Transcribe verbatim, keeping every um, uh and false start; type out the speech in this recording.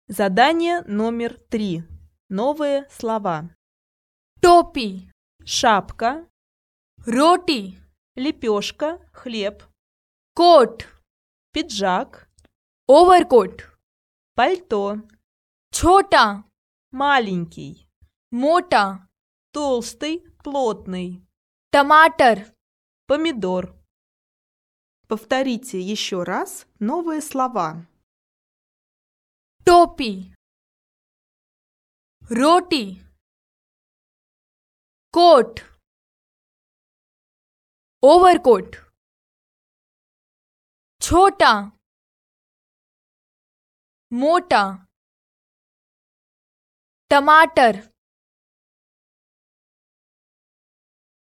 Задание номер три. Новые слова. टोपी, Шапка, रोटी, лепешка, хлеб, कोट, пиджак, ओवरकोट, пальто, छोटा, маленький, मोटा, толстый, плотный, टमाटर, помидор. Повторите еще раз новые слова. टोपी, रोटी, कोट, ओवरकोट, छोटा, मोटा, टमाटर,